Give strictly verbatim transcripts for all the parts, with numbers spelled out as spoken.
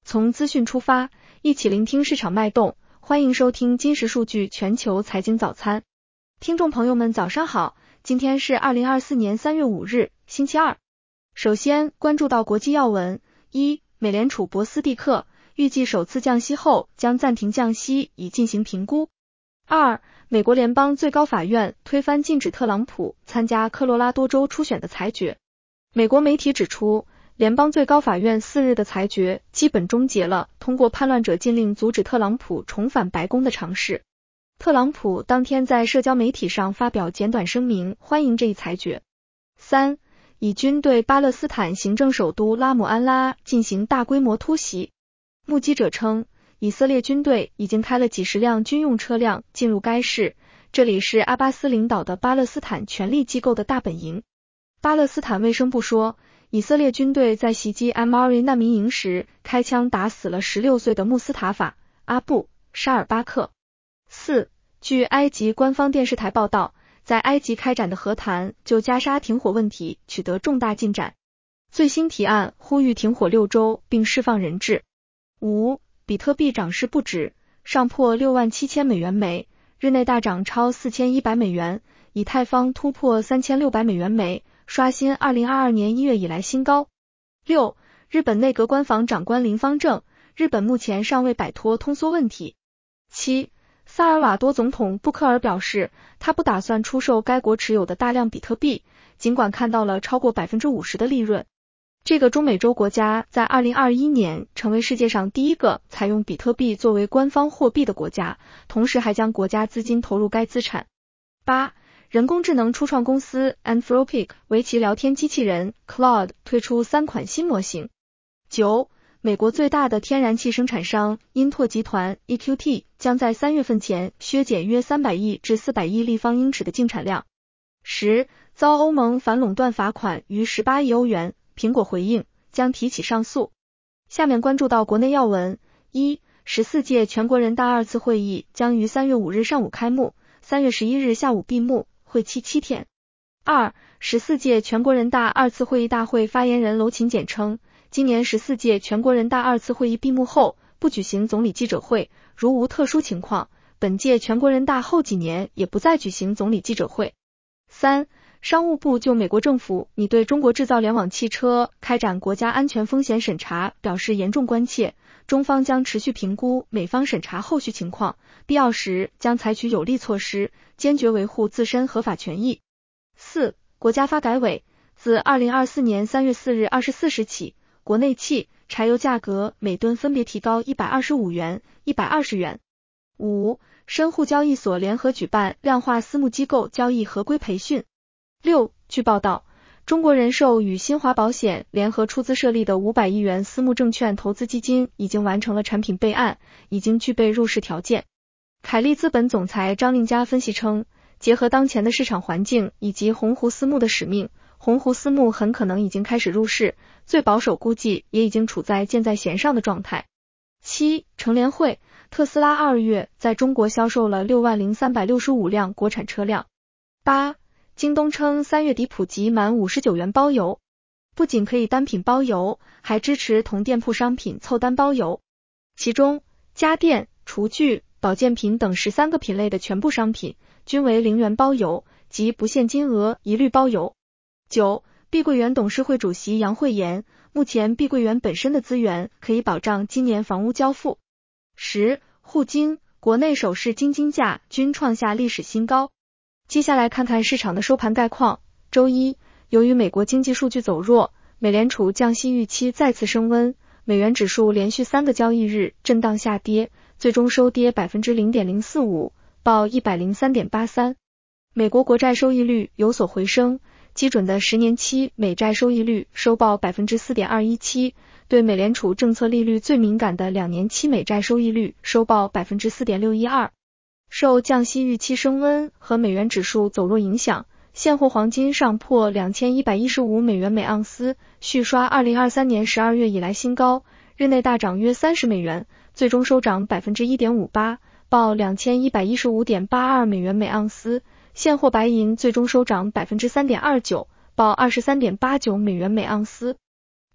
从资讯出发，一起聆听市场脉动。欢迎收听金石数据全球财经早餐。听众朋友们早上好，今天是二零二四年三月五日，星期二。首先关注到国际要闻。一、美联储博斯蒂克预计首次降息后将暂停降息以进行评估。二、美国联邦最高法院推翻禁止特朗普参加科罗拉多州初选的裁决。美国媒体指出，联邦最高法院四日的裁决基本终结了通过叛乱者禁令阻止特朗普重返白宫的尝试。特朗普当天在社交媒体上发表简短声明，欢迎这一裁决。三、以军对巴勒斯坦行政首都拉姆安拉进行大规模突袭。目击者称，以色列军队已经开了几十辆军用车辆进入该市，这里是阿巴斯领导的巴勒斯坦权力机构的大本营。巴勒斯坦卫生部说，以色列军队在袭击 M R A 难民营时开枪打死了十六岁的穆斯塔法·阿布·沙尔巴克。四、据埃及官方电视台报道，在埃及开展的和谈就加沙停火问题取得重大进展，最新提案呼吁停火六周并释放人质。五、比特币涨势不止，上破六万七千美元每，日内大涨超四千一百美元，以太坊突破三千六百美元每，刷新二零二二年一月以来新高。六、日本内阁官房长官林芳正，日本目前尚未摆脱通缩问题。七、萨尔瓦多总统布克尔表示，他不打算出售该国持有的大量比特币，尽管看到了超过 百分之五十 的利润。这个中美洲国家在二零二一年成为世界上第一个采用比特币作为官方货币的国家，同时还将国家资金投入该资产。八、人工智能初创公司 Anthropic 为其聊天机器人 Claude 推出三款新模型。九、美国最大的天然气生产商英拓集团 E Q T 将在三月份前削减约三百亿至四百亿立方英尺的净产量。十、遭欧盟反垄断罚款逾十八亿欧元，苹果回应将提起上诉。下面关注到国内要闻。一、十四届全国人大二次会议将于三月五日上午开幕，三月十一日下午闭幕，会期七天。二、十四届全国人大二次会议大会发言人娄勤俭称，今年十四届全国人大二次会议闭幕后不举行总理记者会，如无特殊情况，本届全国人大后几年也不再举行总理记者会。三、商务部就美国政府拟对中国制造联网汽车开展国家安全风险审查表示严重关切，中方将持续评估美方审查后续情况，必要时将采取有力措施，坚决维护自身合法权益。四、国家发改委自二零二四年三月四日二十四时起，国内汽、柴油价格每吨分别提高一百二十五元、一百二十元。五、深沪交易所联合举办量化私募机构交易合规培训。六、据报道，中国人寿与新华保险联合出资设立的五百亿元私募证券投资基金已经完成了产品备案，已经具备入市条件。凯利资本总裁张令佳分析称，结合当前的市场环境以及鸿鹄私募的使命，鸿鹄私募很可能已经开始入市，最保守估计也已经处在箭在弦上的状态。七、乘联会，特斯拉二月在中国销售了六万零三百六十五辆国产车辆。八、京东称三月底普及满五十九元包邮，不仅可以单品包邮，还支持同店铺商品凑单包邮，其中家电、厨具、保健品等十三个品类的全部商品均为零元包邮，即不限金额一律包邮。九、碧桂园董事会主席杨惠妍，目前碧桂园本身的资源可以保障今年房屋交付。十、沪金，国内首饰金金价均创下历史新高。接下来看看市场的收盘概况。周一，由于美国经济数据走弱，美联储降息预期再次升温，美元指数连续三个交易日震荡下跌，最终收跌 百分之零点零四五， 报 一百零三点八三。美国国债收益率有所回升，基准的十年期美债收益率收报 百分之四点二一七， 对美联储政策利率最敏感的两年期美债收益率收报 百分之四点六一二。受降息预期升温和美元指数走弱影响，现货黄金上破两千一百一十五美元每盎司，续刷二零二三年十二月以来新高，日内大涨约三十美元，最终收涨 百分之一点五八， 报 两千一百一十五点八二美元每盎司。现货白银最终收涨 百分之三点二九， 报 二十三点八九美元每盎司。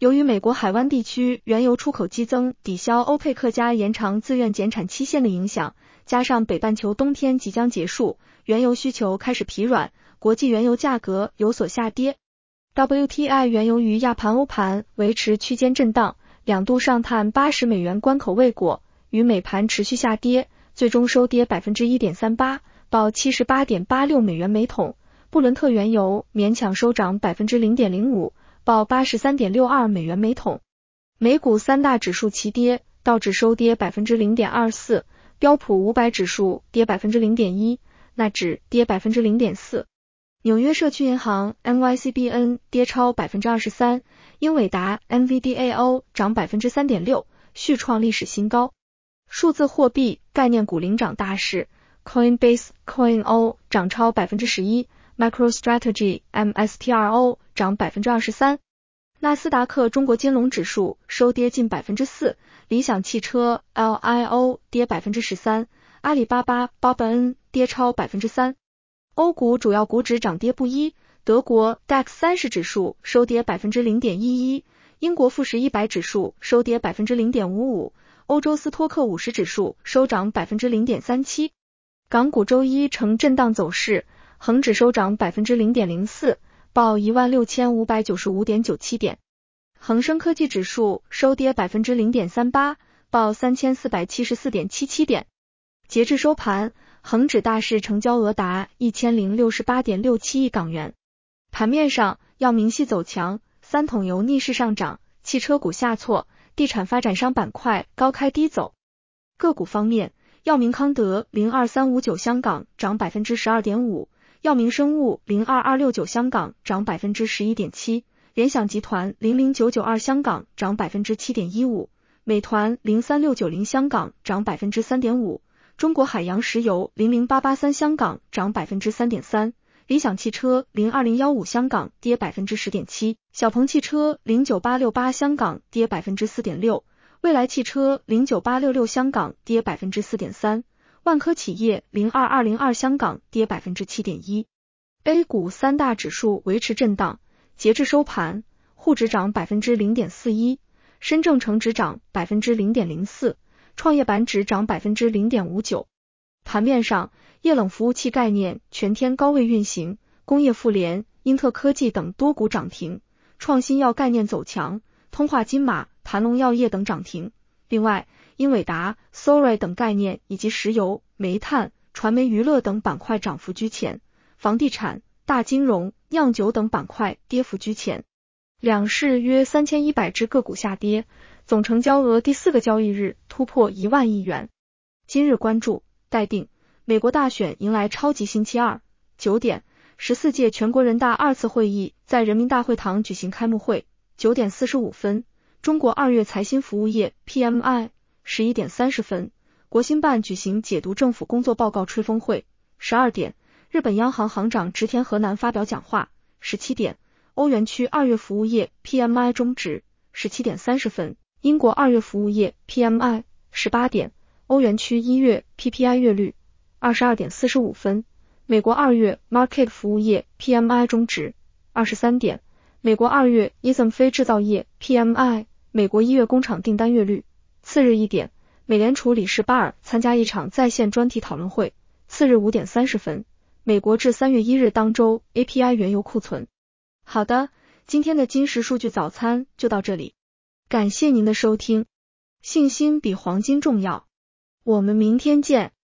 由于美国海湾地区原油出口激增，抵消欧佩克加延长自愿减产期限的影响，加上北半球冬天即将结束，原油需求开始疲软，国际原油价格有所下跌。W T I 原油于亚盘欧盘维持区间震荡，两度上探八十美元关口未果，于美盘持续下跌，最终收跌 百分之一点三八， 报 七十八点八六美元每桶。布伦特原油勉强收涨 百分之零点零五， 报 八十三点六二美元每桶。美股三大指数齐跌，道指收跌 百分之零点二四， 标普五百指数跌 百分之零点一， 纳指跌 百分之零点四。纽约社区银行 N Y C B N 跌超 百分之二十三， 英伟达 N V D A O 涨 百分之三点六， 续创历史新高。数字货币概念股领涨大势， Coinbase Coin O 涨超 百分之十一， MicroStrategy M S T R O 涨 百分之二十三。纳斯达克中国金龙指数收跌近 百分之四， 理想汽车 L I O 跌 百分之十三， 阿里巴巴 B A B N 跌超 百分之三。欧股主要股指涨跌不一，德国 D A X 三十指数收跌 百分之零点一一， 英国富时一百指数收跌 百分之零点五五， 欧洲斯托克五十指数收涨 百分之零点三七。港股周一呈震荡走势，恒指收涨 百分之零点零四， 报 一万六千五百九十五点九七点。恒生科技指数收跌 百分之零点三八， 报 三千四百七十四点七七点。截至收盘，恒指大市成交额达 一千零六十八点六七亿港元。盘面上，药明系走强，三桶油逆势上涨，汽车股下挫，地产发展商板块高开低走。个股方面，药明康德零二三五九香港涨 百分之十二点五， 药明生物零二二六九香港涨 百分之十一点七， 联想集团零零九九二香港涨 百分之七点一五， 美团零三六九零香港涨 百分之三点五，中国海洋石油零零八八三香港涨 百分之三点三， 理想汽车零二零一五香港跌 百分之十点七， 小鹏汽车零九八六八香港跌 百分之四点六， 蔚来汽车零九八六六香港跌 百分之四点三， 万科企业零二二零二香港跌 百分之七点一。 A 股三大指数维持震荡，截至收盘，沪指涨 百分之零点四一， 深证成指涨 百分之零点零四，创业板指涨 百分之零点五九。 盘面上，液冷服务器概念全天高位运行，工业富联、英特科技等多股涨停，创新药概念走强，通化金马、盘龙药业等涨停。另外，英伟达、Sorry 等概念以及石油、煤炭、传媒娱乐等板块涨幅居前，房地产、大金融、酿酒等板块跌幅居前。两市约三千一百只个股下跌，总成交额第四个交易日突破一万亿元。今日关注待定，美国大选迎来超级星期二，九点，十四届全国人大二次会议在人民大会堂举行开幕会。九点四十五分，中国二月财新服务业 P M I。十一点三十分，国新办举行解读政府工作报告吹风会。十二点，日本央行行长植田和男发表讲话。十七点，欧元区二月服务业 P M I 终值。十七点三十分，英国二月服务业 P M I。 十八点，欧元区一月 P P I 月率。二十二点四十五分，美国二月 Market 服务业 P M I 终值。二十三点，美国二月 I S M 非制造业 P M I， 美国一月工厂订单月率。次日一点，美联储理事巴尔参加一场在线专题讨论会。次日五点三十分，美国至三月一日当周 A P I 原油库存。好的，今天的金石数据早餐就到这里，感谢您的收听。信心比黄金重要，我们明天见。